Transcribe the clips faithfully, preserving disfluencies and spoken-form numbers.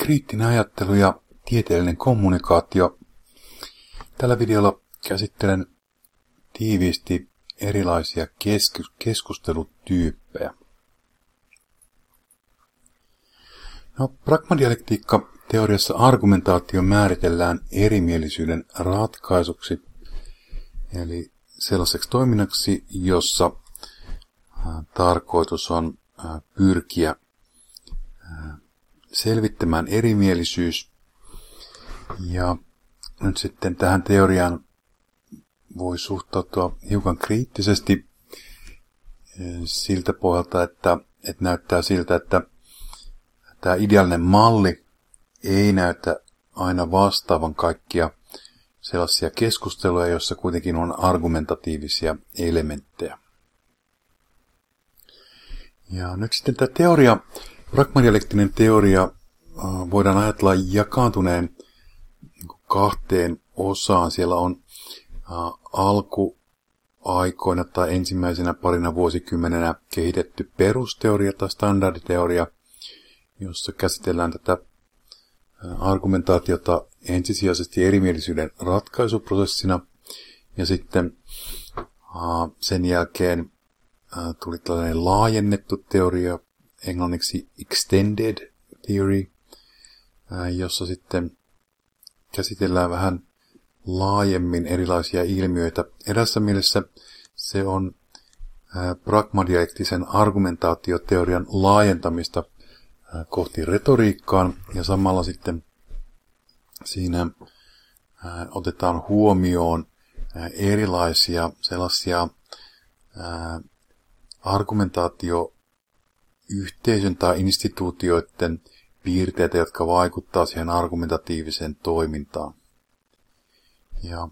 kriittinen ajattelu ja tieteellinen kommunikaatio. Tällä videolla käsittelen tiiviisti erilaisia keskus- keskustelutyyppejä. No, pragmadialektiikka-teoriassa argumentaatio määritellään erimielisyyden ratkaisuksi, eli sellaiseksi toiminnaksi, jossa tarkoitus on pyrkiä selvittämään erimielisyys. Ja nyt sitten tähän teoriaan voi suhtautua hiukan kriittisesti siltä pohjalta, että, että näyttää siltä, että tämä ideaalinen malli ei näytä aina vastaavan kaikkia sellaisia keskusteluja, joissa kuitenkin on argumentatiivisia elementtejä. Ja nyt sitten tämä teoria, pragmadialektinen teoria, voidaan ajatella jakaantuneen kahteen osaan. Siellä on alkuaikoina tai ensimmäisenä parina vuosikymmenenä kehitetty perusteoria tai standarditeoria, jossa käsitellään tätä argumentaatiota ensisijaisesti erimielisyyden ratkaisuprosessina. Ja sitten sen jälkeen tuli tällainen laajennettu teoria, englanniksi extended theory, jossa sitten käsitellään vähän laajemmin erilaisia ilmiöitä. Erässä mielessä se on pragmadialektisen argumentaatioteorian laajentamista kohti retoriikkaan, ja samalla sitten siinä otetaan huomioon erilaisia sellaisia argumentaatioyhteisön tai instituutioiden piirteitä, jotka vaikuttaa siihen argumentatiiviseen toimintaan. Ja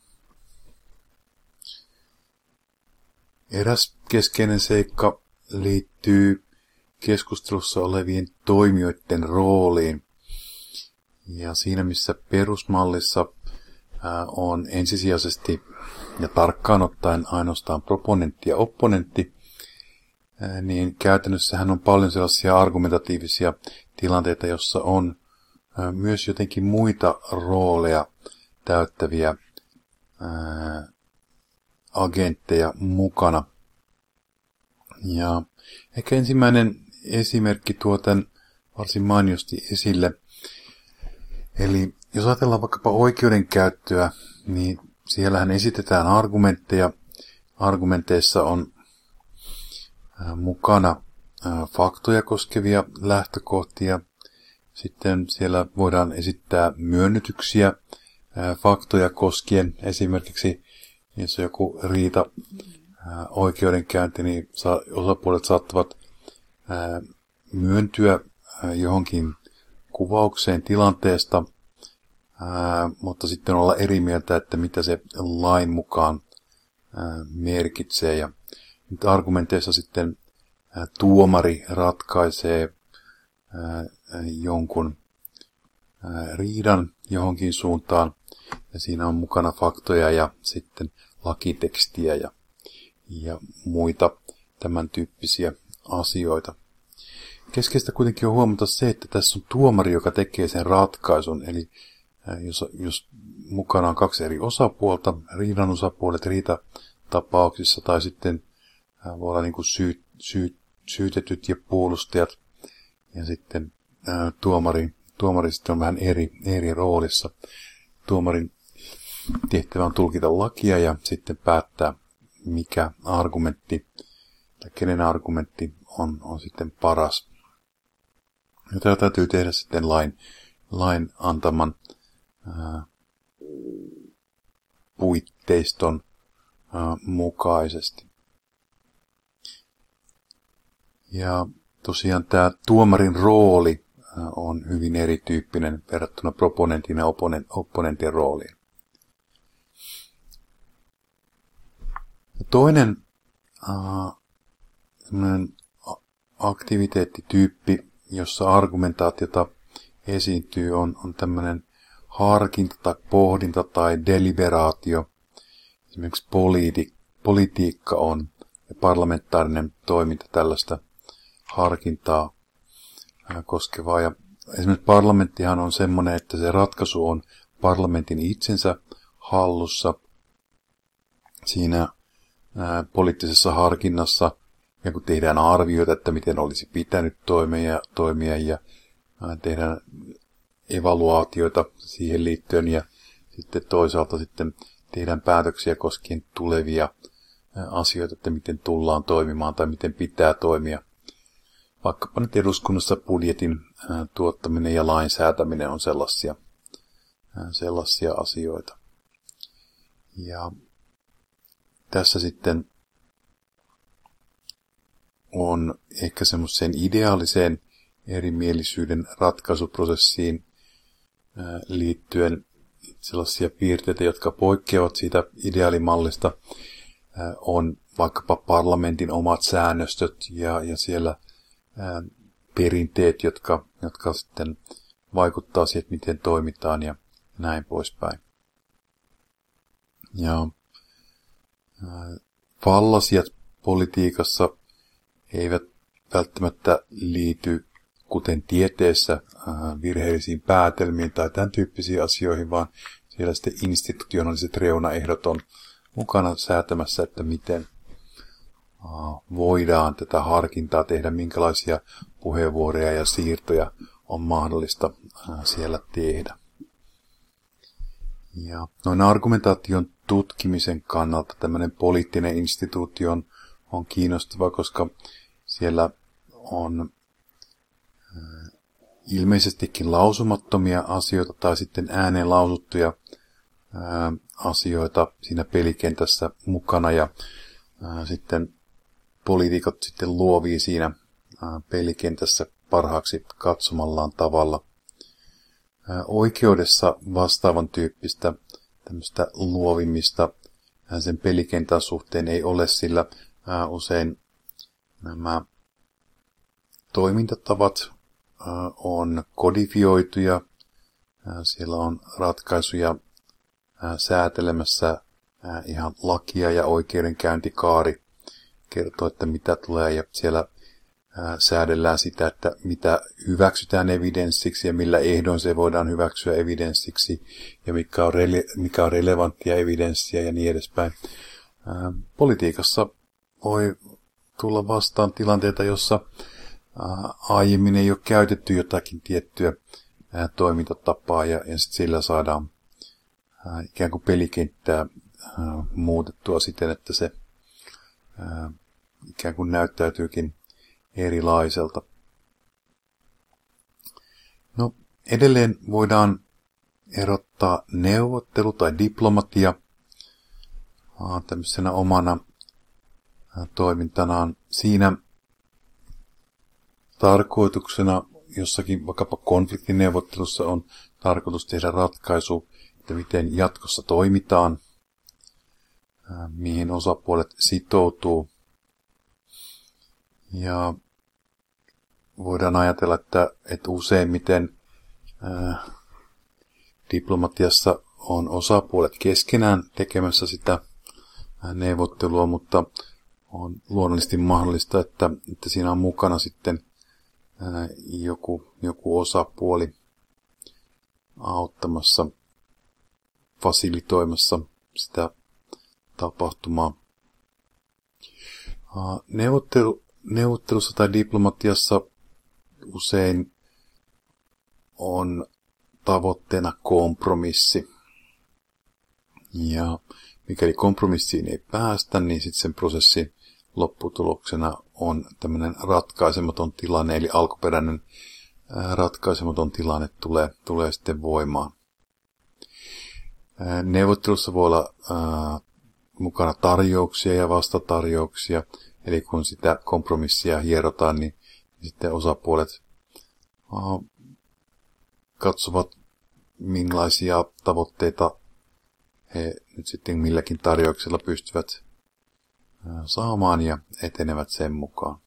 eräs keskeinen seikka liittyy keskustelussa olevien toimijoiden rooliin. Ja siinä, missä perusmallissa on ensisijaisesti ja tarkkaan ottaen ainoastaan proponentti ja opponentti, niin käytännössähän on paljon sellaisia argumentatiivisia tilanteita, jossa on myös jotenkin muita rooleja täyttäviä agentteja mukana. Ja ehkä ensimmäinen esimerkki tuo tämän varsin mainiosti esille. Eli jos ajatellaan vaikkapa oikeudenkäyttöä, niin siellähän esitetään argumentteja. Argumenteissa on mukana faktoja koskevia lähtökohtia. Sitten siellä voidaan esittää myönnytyksiä faktoja koskien. Esimerkiksi jos on joku riita oikeudenkäynti, niin osapuolet saattavat myöntyä johonkin kuvaukseen tilanteesta, mutta sitten olla eri mieltä, että mitä se lain mukaan merkitsee. Ja nyt argumenteissa sitten tuomari ratkaisee jonkun riidan johonkin suuntaan, ja siinä on mukana faktoja ja sitten lakitekstiä ja, ja muita tämän tyyppisiä asioita. Keskeistä kuitenkin on huomata se, että tässä on tuomari, joka tekee sen ratkaisun, eli jos, jos mukana on kaksi eri osapuolta, riidan osapuolet riitatapauksissa, tai sitten voi olla niin kuin syy, syy, syytetyt ja puolustajat, ja sitten ää, tuomari, tuomari sitten on vähän eri, eri roolissa. Tuomarin tehtävä on tulkita lakia ja sitten päättää, mikä argumentti tai kenen argumentti on, on sitten paras. Ja tämä täytyy tehdä sitten lain, lain antaman ää, puitteiston ää, mukaisesti. Ja tosiaan tämä tuomarin rooli ää, on hyvin erityyppinen verrattuna proponentin ja opponentin rooliin. Ja toinen ää, aktiviteettityyppi, jossa argumentaatiota esiintyy, on, on tämmöinen harkinta tai pohdinta tai deliberaatio. Esimerkiksi politi- politiikka on ja parlamentaarinen toiminta tällaista harkintaa koskevaa. Ja esimerkiksi parlamenttihan on semmoinen, että se ratkaisu on parlamentin itsensä hallussa siinä ää, poliittisessa harkinnassa, ja kun tehdään arvioita, että miten olisi pitänyt toimia, toimia ja ää, tehdään evaluaatioita siihen liittyen, ja sitten toisaalta sitten tehdään päätöksiä koskien tulevia ää, asioita, että miten tullaan toimimaan tai miten pitää toimia. Vaikkapa nyt eduskunnassa budjetin ää, tuottaminen ja lainsäätäminen on sellaisia, ää, sellaisia asioita. Ja tässä sitten on ehkä semmoiseen ideaaliseen erimielisyyden ratkaisuprosessiin ää, liittyen sellaisia piirteitä, jotka poikkeavat siitä ideaalimallista. Ää, on vaikkapa parlamentin omat säännöstöt ja, ja siellä ää, perinteet, jotka, jotka sitten vaikuttaa siihen, että miten toimitaan ja näin poispäin. Ja ää, fallasiat politiikassa eivät välttämättä liity, kuten tieteessä, ää, virheellisiin päätelmiin tai tämän tyyppisiin asioihin, vaan siellä sitten institutionaaliset reunaehdot on mukana säätämässä, että miten ää, voidaan tätä harkintaa tehdä, minkälaisia puheenvuoroja ja siirtoja on mahdollista ää, siellä tehdä. Ja noin argumentaation tutkimisen kannalta tämmöinen poliittinen instituutio on, on kiinnostava, koska siellä on äh, ilmeisestikin lausumattomia asioita tai sitten ääneen lausuttuja äh, asioita siinä pelikentässä mukana ja äh, sitten poliitikot sitten luovii siinä äh, pelikentässä parhaaksi katsomallaan tavalla. Oikeudessa vastaavan tyyppistä tämmöistä luovimista sen pelikentän suhteen ei ole, sillä usein nämä toimintatavat on kodifioituja. Siellä on ratkaisuja säätelemässä ihan lakia ja oikeudenkäyntikaari kertoo, että mitä tulee, ja siellä säädellään sitä, että mitä hyväksytään evidenssiksi ja millä ehdoin se voidaan hyväksyä evidenssiksi ja mikä on, rele- mikä on relevanttia evidenssiä ja niin edespäin. Ää, politiikassa voi tulla vastaan tilanteita, jossa ää, aiemmin ei ole käytetty jotakin tiettyä ää, toimintatapaa ja, ja sit sillä saadaan ää, ikään kuin pelikenttää ää, muutettua siten, että se ää, ikään kuin näyttäytyykin erilaiselta. No, edelleen voidaan erottaa neuvottelu tai diplomatia tämmöisenä omana toimintanaan. Siinä tarkoituksena jossakin vaikkapa konfliktineuvottelussa on tarkoitus tehdä ratkaisu, että miten jatkossa toimitaan, mihin osapuolet sitoutuu. Ja voidaan ajatella, että, että useimmiten ää, diplomatiassa on osapuolet keskenään tekemässä sitä ää, neuvottelua, mutta on luonnollisesti mahdollista, että, että siinä on mukana sitten ää, joku, joku osapuoli auttamassa, fasilitoimassa sitä tapahtumaa. Ää, neuvottelu Neuvottelussa tai diplomatiassa usein on tavoitteena kompromissi. Ja mikäli kompromissiin ei päästä, niin sitten sen prosessin lopputuloksena on tämmöinen ratkaisematon tilanne, eli alkuperäinen ratkaisematon tilanne tulee, tulee sitten voimaan. Neuvottelussa voi olla ää, mukana tarjouksia ja vastatarjouksia. Eli kun sitä kompromissia hierotaan, niin sitten osapuolet uh, katsovat, millaisia tavoitteita he nyt sitten milläkin tarjouksella pystyvät uh, saamaan ja etenevät sen mukaan.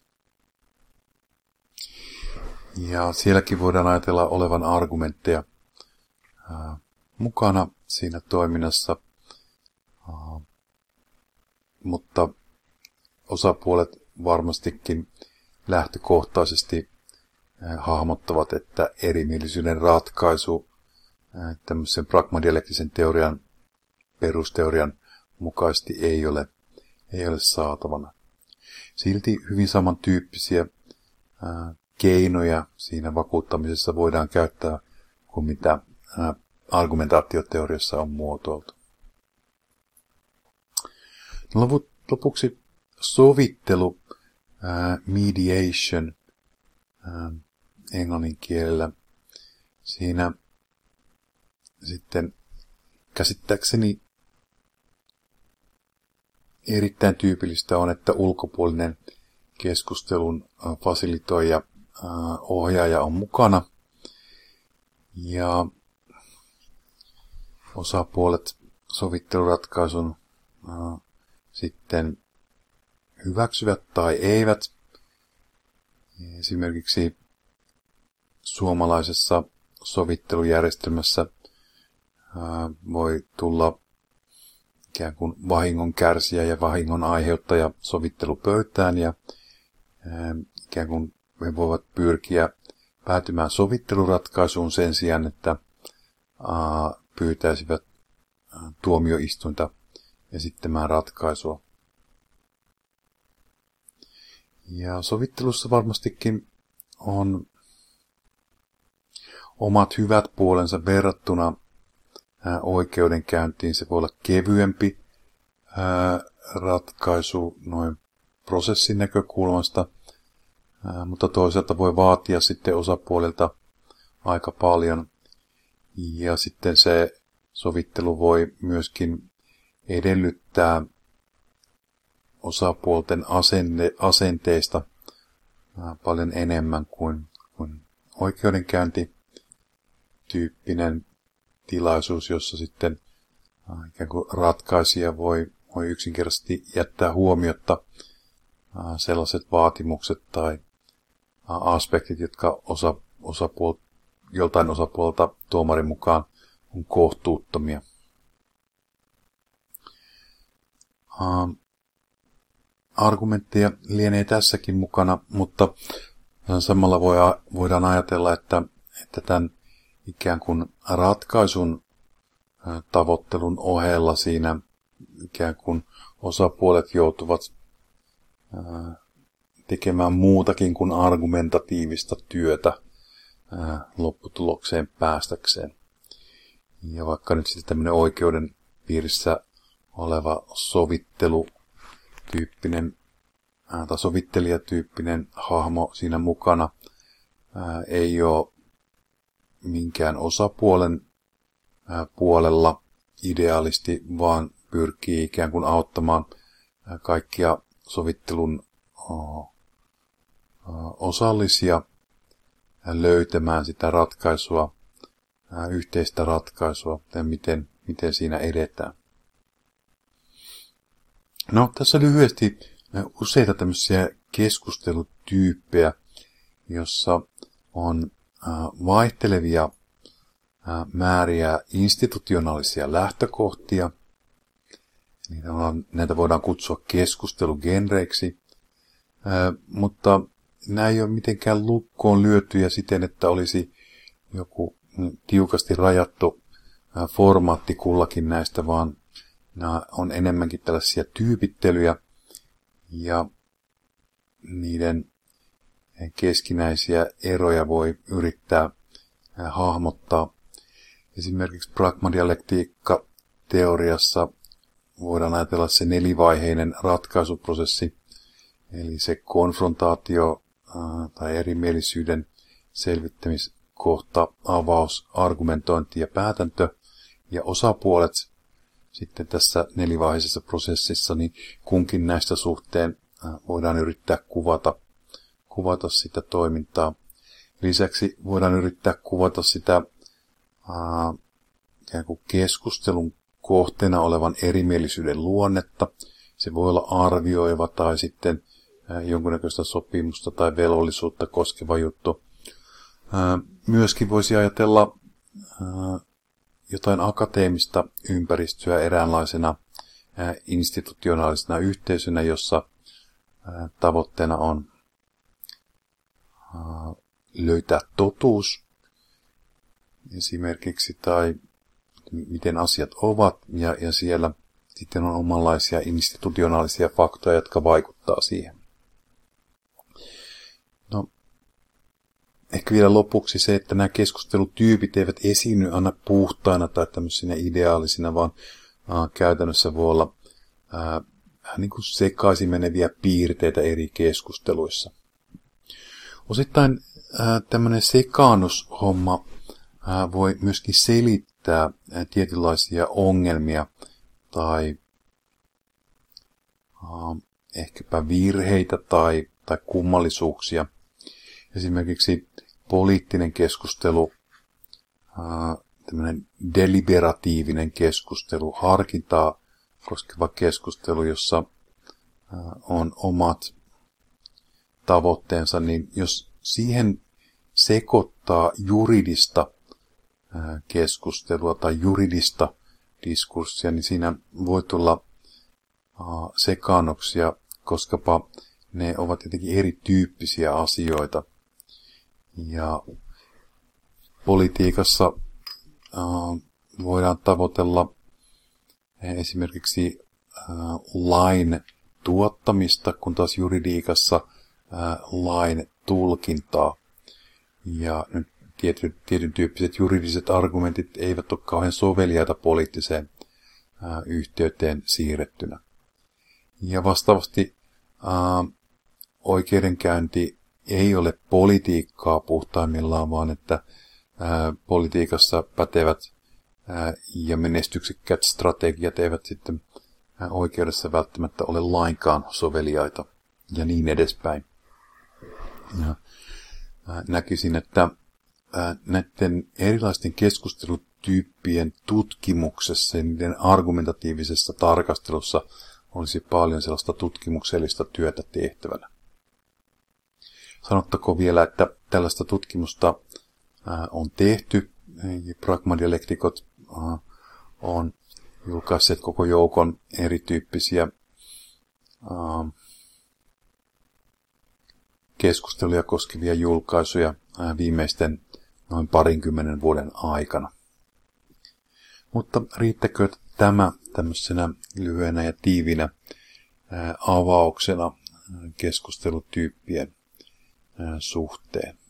Ja sielläkin voidaan ajatella olevan argumentteja uh, mukana siinä toiminnassa, uh, mutta osapuolet varmastikin lähtökohtaisesti hahmottavat, että erimielisyyden ratkaisu tämmöisen pragmadialektisen teorian, perusteorian mukaisesti ei ole, ei ole saatavana. Silti hyvin samantyyppisiä ää, keinoja siinä vakuuttamisessa voidaan käyttää kuin mitä ää, argumentaatioteoriassa on muotoiltu. No, lopuksi sovittelu, ää, mediation ää, englannin kielellä. Siinä sitten käsittääkseni erittäin tyypillistä on, että ulkopuolinen keskustelun fasilitoija, ohjaaja on mukana ja osapuolet sovitteluratkaisun sitten hyväksyvät tai eivät. Esimerkiksi suomalaisessa sovittelujärjestelmässä voi tulla ikään kuin vahingon kärsijä ja vahingon aiheuttaja sovittelupöytään ja ikään kuin he voivat pyrkiä päätymään sovitteluratkaisuun sen sijaan, että pyytäisivät tuomioistuinta esittämään ratkaisua. Ja sovittelussa varmastikin on omat hyvät puolensa verrattuna oikeudenkäyntiin. Se voi olla kevyempi ää, ratkaisu noin prosessin näkökulmasta, ää, mutta toisaalta voi vaatia sitten osapuolilta aika paljon. Ja sitten se sovittelu voi myöskin edellyttää osapuolten asenne, asenteista ää, paljon enemmän kuin, kuin oikeudenkäyntityyppinen tilaisuus, jossa sitten äh, ikään kuin ratkaisija voi, voi yksinkertaisesti jättää huomiotta äh, sellaiset vaatimukset tai äh, aspektit, jotka osa, osapuol, joltain osapuolta tuomarin mukaan on kohtuuttomia. Äh, argumentteja lienee tässäkin mukana, mutta samalla voi, voidaan ajatella, että, että tämän ikään kuin ratkaisun tavoittelun ohella siinä ikään kuin osapuolet joutuvat tekemään muutakin kuin argumentatiivista työtä lopputulokseen päästäkseen. Ja vaikka nyt sitten tämmöinen oikeuden piirissä oleva sovittelutyyppinen tai sovittelijatyyppinen hahmo siinä mukana ei ole minkään osapuolen puolella ideaalisti, vaan pyrkii ikään kuin auttamaan kaikkia sovittelun osallisia löytämään sitä ratkaisua, yhteistä ratkaisua, ja miten, miten siinä edetään. No, tässä lyhyesti useita tämmöisiä keskustelutyyppejä, jossa on vaihtelevia määriä institutionaalisia lähtökohtia. Näitä voidaan kutsua keskustelugenreiksi, mutta nämä ei ole mitenkään lukkoon lyötyjä siten, että olisi joku tiukasti rajattu formaatti kullakin näistä, vaan nämä on enemmänkin tällaisia tyypittelyjä ja niiden keskinäisiä eroja voi yrittää hahmottaa. Esimerkiksi pragmadialektiikka-teoriassa voidaan ajatella se nelivaiheinen ratkaisuprosessi, eli se konfrontaatio tai erimielisyyden selvittämiskohta, avaus, argumentointi ja päätäntö, ja osapuolet sitten tässä nelivaiheisessa prosessissa, niin kunkin näistä suhteen voidaan yrittää kuvata, kuvata sitä toimintaa. Lisäksi voidaan yrittää kuvata sitä ää, ikään kuin keskustelun kohteena olevan erimielisyyden luonnetta. Se voi olla arvioiva tai sitten ää, jonkunnäköistä sopimusta tai velvollisuutta koskeva juttu. Ää, myöskin voisi ajatella ää, jotain akateemista ympäristöä eräänlaisena ää, institutionaalisena yhteisönä, jossa ää, tavoitteena on ää, löytää totuus esimerkiksi, tai miten asiat ovat, ja, ja siellä sitten on omanlaisia institutionaalisia faktoja, jotka vaikuttaa siihen. No, ehkä vielä lopuksi se, että nämä keskustelutyypit eivät esiinny aina puhtaina tai tämmöisinä ideaalisina, vaan ää, käytännössä voi olla ää, niin kuin sekaisin meneviä piirteitä eri keskusteluissa. Osittain ää, tämmöinen sekaannushomma ää, voi myöskin selittää ää, tietynlaisia ongelmia tai ää, ehkäpä virheitä tai, tai kummallisuuksia. Esimerkiksi poliittinen keskustelu, ää, tämmöinen deliberatiivinen keskustelu, harkintaa koskeva keskustelu, jossa ää, on omat tavoitteensa, niin jos siihen sekoittaa juridista ää, keskustelua tai juridista diskurssia, niin siinä voi tulla ää, sekaannuksia, koskapa ne ovat jotenkin erityyppisiä asioita. Ja politiikassa ää, voidaan tavoitella esimerkiksi ää, lain tuottamista, kun taas juridiikassa ää, lain tulkintaa. Ja nyt tietyn, tietyn tyyppiset juridiset argumentit eivät ole kauhean soveliaita poliittiseen ää, yhteyteen siirrettynä. Ja vastaavasti ää, oikeudenkäynti ei ole politiikkaa puhtaimmillaan, vaan että ää, politiikassa pätevät ää, ja menestyksekkäät strategiat eivät sitten ää, oikeudessa välttämättä ole lainkaan soveliaita ja niin edespäin. Ja, ää, näkisin, että ää, näiden erilaisten keskustelutyyppien tutkimuksessa ja niiden argumentatiivisessa tarkastelussa olisi paljon sellaista tutkimuksellista työtä tehtävänä. Sanottakoon vielä, että tällaista tutkimusta ää, on tehty. Pragmadialektikot ää, on julkaisseet koko joukon erityyppisiä ää, keskusteluja koskevia julkaisuja ää, viimeisten noin parinkymmenen vuoden aikana. Mutta riittäkö tämä tämmöisenä lyhyenä ja tiivinä ää, avauksena keskustelutyyppien ää, suhteen?